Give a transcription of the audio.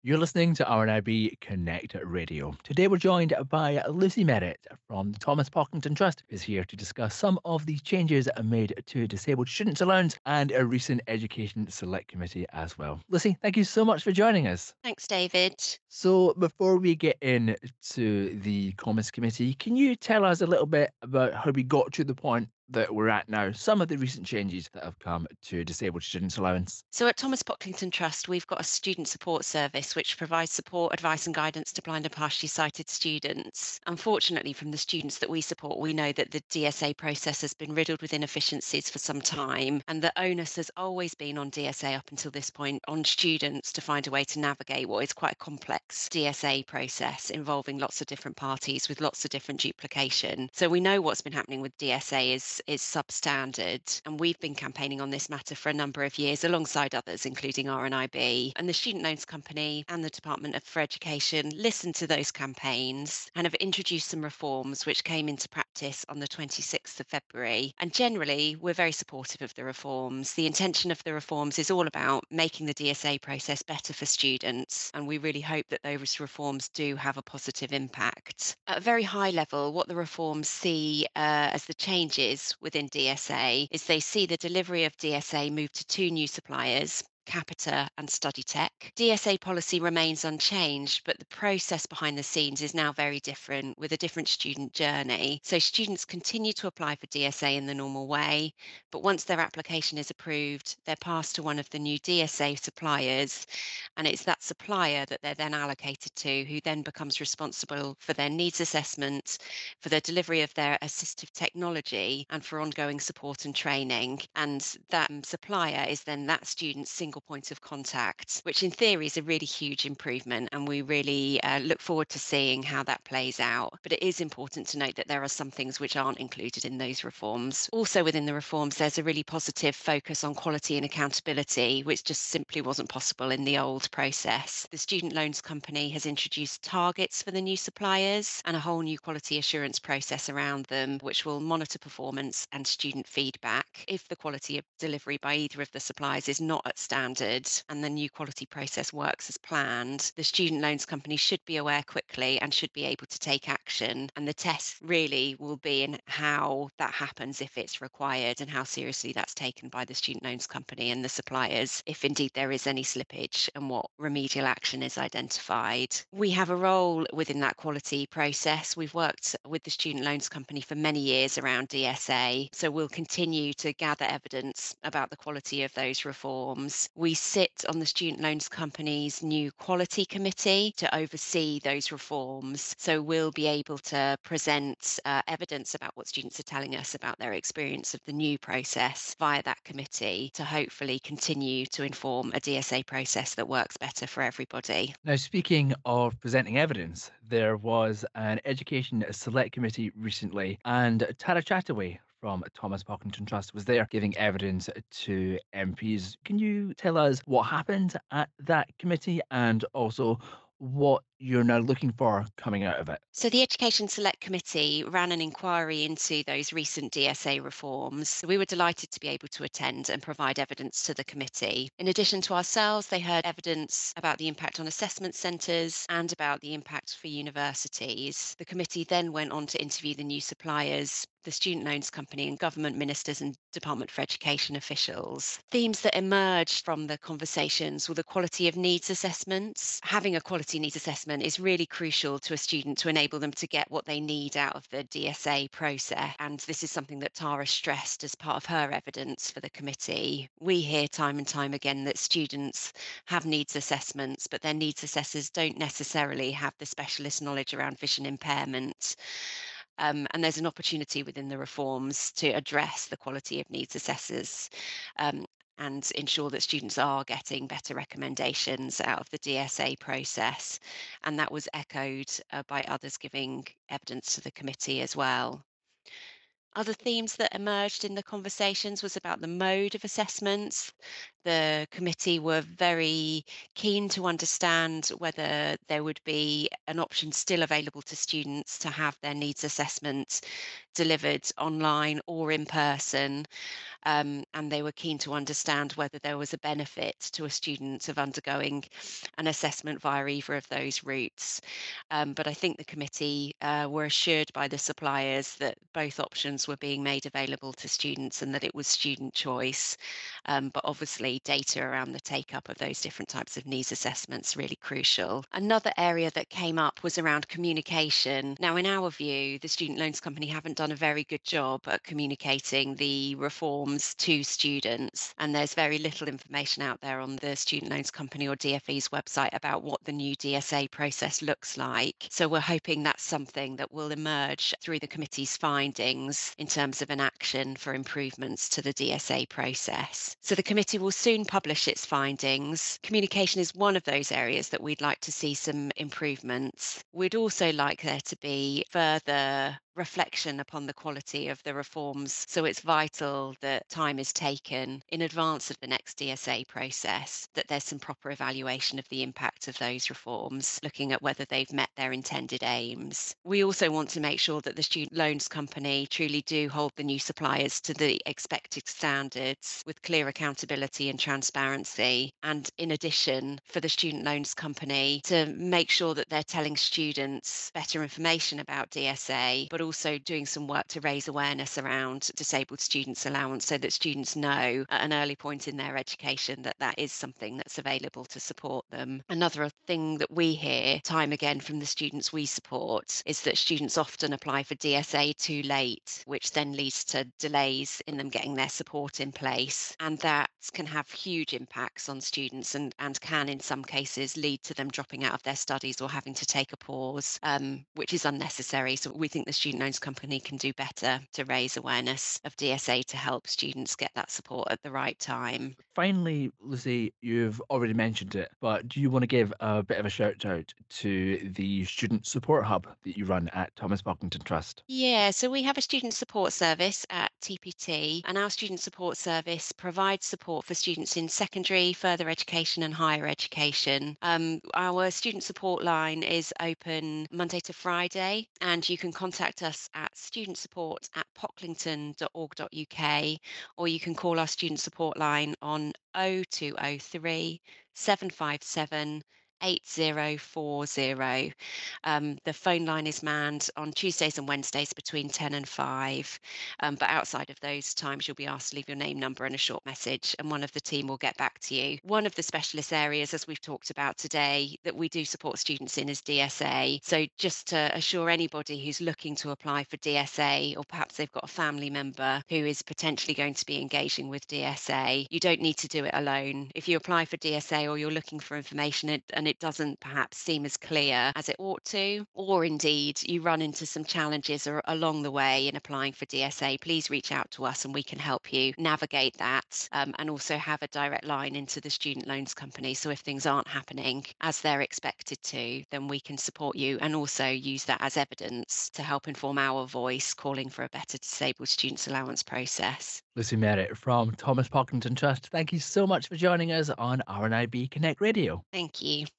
You're listening to RNIB Connect Radio. Today we're joined by Lucy Merritt from the Thomas Pocklington Trust, who's here to discuss some of the changes made to disabled students' allowance and a recent Education Select Committee as well. Lucy, thank you so much for joining us. Thanks, David. So, before we get into the Commons Committee, can you tell us a little bit about how we got to the point that we're at now? Some of the recent changes that have come to disabled students' allowance. So at Thomas Pocklington Trust, we've got a student support service which provides support, advice, and guidance to blind and partially sighted students. Unfortunately, from the students that we support, we know that the DSA process has been riddled with inefficiencies for some time, and the onus has always been on DSA up until this point on students to find a way to navigate what is quite a complex DSA process involving lots of different parties with lots of different duplication. So we know what's been happening with DSA is substandard, and we've been campaigning on this matter for a number of years alongside others, including RNIB. And the Student Loans Company and the for Education listened to those campaigns and have introduced some reforms which came into practice on the 26th of February. And generally, we're very supportive of the reforms. The intention of the reforms is all about making the DSA process better for students, and we really hope that those reforms do have a positive impact. At a very high level, what the reforms see as the changes within DSA is they see the delivery of DSA move to two new suppliers, Capita and StudyTech. DSA policy remains unchanged, but the process behind the scenes is now very different with a different student journey. So students continue to apply for DSA in the normal way, but once their application is approved, they're passed to one of the new DSA suppliers, and it's that supplier that they're then allocated to, who then becomes responsible for their needs assessment, for the delivery of their assistive technology, and for ongoing support and training. And that supplier is then that student's single point of contact, which in theory is a really huge improvement. And we really look forward to seeing how that plays out. But it is important to note that there are some things which aren't included in those reforms. Also, within the reforms, there's a really positive focus on quality and accountability, which just simply wasn't possible in the old process. The Student Loans Company has introduced targets for the new suppliers and a whole new quality assurance process around them, which will monitor performance and student feedback. If the quality of delivery by either of the suppliers is not at standard and the new quality process works as planned, the Student Loans Company should be aware quickly and should be able to take action. And the test really will be in how that happens if it's required and how seriously that's taken by the Student Loans Company and the suppliers, if indeed there is any slippage and what remedial action is identified. We have a role within that quality process. We've worked with the Student Loans Company for many years around DSA, so we'll continue to gather evidence about the quality of those reforms. We sit on the Student Loans Company's new quality committee to oversee those reforms, so we'll be able to present evidence about what students are telling us about their experience of the new process via that committee to hopefully continue to inform a DSA process that works better for everybody. Now, speaking of presenting evidence, there was an Education Select Committee recently, and Tara Chataway from Thomas Pocklington Trust was there giving evidence to MPs. Can you tell us what happened at that committee and also what you're now looking for coming out of it? So, the Education Select Committee ran an inquiry into those recent DSA reforms. We were delighted to be able to attend and provide evidence to the committee. In addition to ourselves, they heard evidence about the impact on assessment centres and about the impact for universities. The committee then went on to interview the new suppliers, the Student Loans Company, and government ministers and Department for Education officials. Themes that emerged from the conversations were the quality of needs assessments. Having a quality needs assessment is really crucial to a student to enable them to get what they need out of the DSA process. And this is something that Tara stressed as part of her evidence for the committee. We hear time and time again that students have needs assessments, but their needs assessors don't necessarily have the specialist knowledge around vision impairment. And there's an opportunity within the reforms to address the quality of needs assessors, um, and ensure that students are getting better recommendations out of the DSA process. And that was echoed by others giving evidence to the committee as well. Other themes that emerged in the conversations was about the mode of assessments. The committee were very keen to understand whether there would be an option still available to students to have their needs assessments delivered online or in person, and they were keen to understand whether there was a benefit to a student of undergoing an assessment via either of those routes. But I think the committee were assured by the suppliers that both options were being made available to students and that it was student choice. But obviously, data around the take up of those different types of needs assessments really crucial. Another area that came up was around communication. Now, in our view, the Student Loans Company haven't done a very good job at communicating the reforms to students, and there's very little information out there on the Student Loans Company or DFE's website about what the new DSA process looks like. So we're hoping that's something that will emerge through the committee's findings in terms of an action for improvements to the DSA process. So the committee will soon publish its findings. Communication is one of those areas that we'd like to see some improvements. We'd also like there to be further reflection upon the quality of the reforms. So it's vital that time is taken in advance of the next DSA process, that there's some proper evaluation of the impact of those reforms, looking at whether they've met their intended aims. We also want to make sure that the Student Loans Company truly do hold the new suppliers to the expected standards with clear accountability and transparency. And in addition, for the Student Loans Company to make sure that they're telling students better information about DSA, but also doing some work to raise awareness around disabled students allowance so that students know at an early point in their education that that is something that's available to support them. Another thing that we hear time again from the students we support is that students often apply for DSA too late, which then leads to delays in them getting their support in place. And that can have huge impacts on students and can, in some cases, lead to them dropping out of their studies or having to take a pause, which is unnecessary. So we think the Student Loans Company can do better to raise awareness of DSA to help students get that support at the right time. Finally, Lucy, you've already mentioned it, but do you want to give a bit of a shout out to the student support hub that you run at Thomas Pocklington Trust? Yeah, so we have a student support service at TPT, and our student support service provides support for students in secondary, further education, and higher education. Our student support line is open Monday to Friday, and you can contact us at studentsupport@pocklington.org.uk, or you can call our student support line on 0203 757 8040. The phone line is manned on Tuesdays and Wednesdays between 10 and 5. But outside of those times, you'll be asked to leave your name, number, and a short message, and one of the team will get back to you. One of the specialist areas, as we've talked about today, that we do support students in is DSA. So just to assure anybody who's looking to apply for DSA, or perhaps they've got a family member who is potentially going to be engaging with DSA, you don't need to do it alone. If you apply for DSA or you're looking for information and it doesn't perhaps seem as clear as it ought to, or indeed you run into some challenges along the way in applying for DSA, please reach out to us and we can help you navigate that, and also have a direct line into the Student Loans Company. So if things aren't happening as they're expected to, then we can support you and also use that as evidence to help inform our voice calling for a better disabled students allowance process. Lucy Merritt from Thomas Pocklington Trust, thank you so much for joining us on RNIB Connect Radio. Thank you.